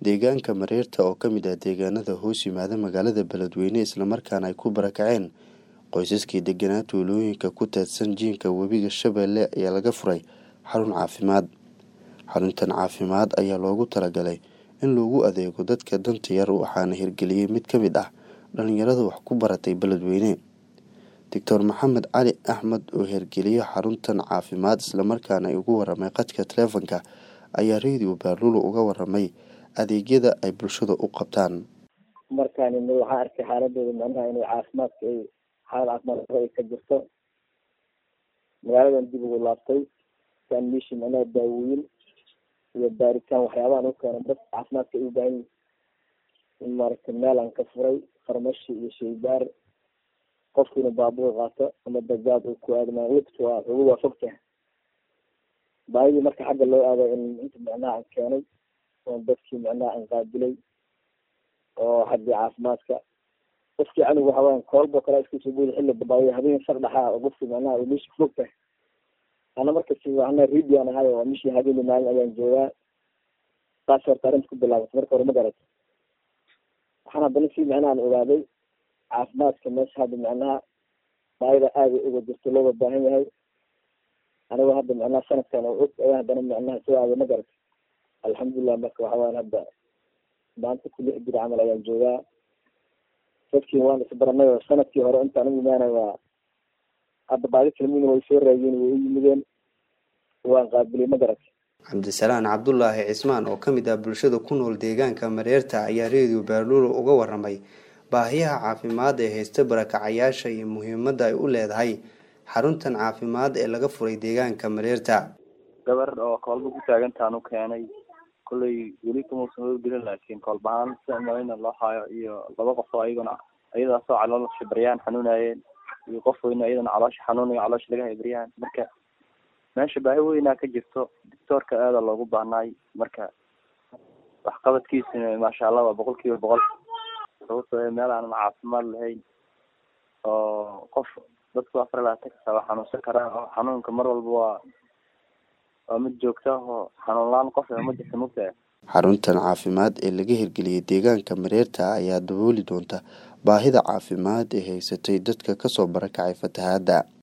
Deegaanka Mareerta oo ka mid ah deegaanada hoos yimaada magaalada Beledweyne isla markaana ay ku barakaceen qoysaskii deganaa tuulooyinka ku teedsan jiinka webiga Shabeelle ayaa laga furay xarun caafimaad. Xaruntan caafimaad ayaa loogu talagalay in lagu adeego dadka danta yar waxaana hirgeliyay mid ka mid ah dhalinyarada wax ku baratay Beledweyne. Dr. Maxamed Cali Axmed oo hirgeliyay xaruntan caafimaad isla markaana ugu waramay qadka taleefanka ayaa Radio Baaluul uga waramay adeegyada ay bulshada u qabtaan. markaan waxaa arkay xaaladooda macnaha inay caafimaadka ay xaalad caafimaad ay ka jirto magaaladan dib ugu laabtay kan meeshii macnaha daawooyin iyo baaritaan waxyaabahan u keena dad caafimaadka u baahan in maaragtay meel aan ka furay farmashi iyo shaybaar qofkiina baabuur qaato ama dagaad uu ku aadmaa waqti waa ugu waafaqtay baahidii marka xagga loo aaday in inta macnaha aan keenay oo dadkii macnaha aan qaabilay oo xagga caafimaadka qofkii anigu waxa weeyaan kolbo kale isku soo buuxi xilli dabaayo habeen sar dhaxaa oo qofkii macnaha uu meesha fogtay ana marka si waxna ridiyan ahay oo meesha habeen maalin ayaan joogaa taas oo taran ku bilaabay marka hore ma garatay waxaan hadana si macnaha aan ogaaday caafimaadka meesha hadda macnaha baahida aad uga jirto loo baahan yahay anigu hadda macnaha sanadkan oo ayaan hadana macnaha soo aaday ma garatay alxamdulillah marka waxa weeyaan hadda maanta kulli jir camal ayaan joogaa dadkii waan isbaranay oo sanadkii hore intaan u imaanay waa hadda baadi kalmiin way soo raayeen way yimideen waan qaabilay ma garatay Cabdisalaan Cabdullaahi Cismaan oo ka mid ah bulshada ku nool deegaanka Mareerta ayaa Radio Baaluul uga waramay baahiyaha caafimaad ee haysta barakacayaasha iyo muhiimadda ay u leedahay xaruntan caafimaad ee laga furay deegaanka Mareerta. gabar oo kolba ku taagantaan u keenay kulay weli kuma soo gelin laakiin kolbaan sameeyna loo hayo iyo laba qof oo ayada soo calool shibriyaan xanuunayeen iyo qof weyn ayadana caloosh xanuunayo caloosh laga hibriyaan marka meesha baahi weyn ka jirto doctorka aad loogu baahnay marka wax qabadkiisina ma sha Allah waa 100% sababtoo meel aan caafimaad lahayn oo qof dadku afar la tagaa xanuunsan kara xanuunka mar walba waa mid joogto ah xanuun laan qof ma jirto mugtaa. Xaruntan caafimaad ee laga hirgeliyay deegaanka Mareerta ayaa dabooli doonta baahida caafimaad ee haysatay dadka ka soo barakacay fatahaadda.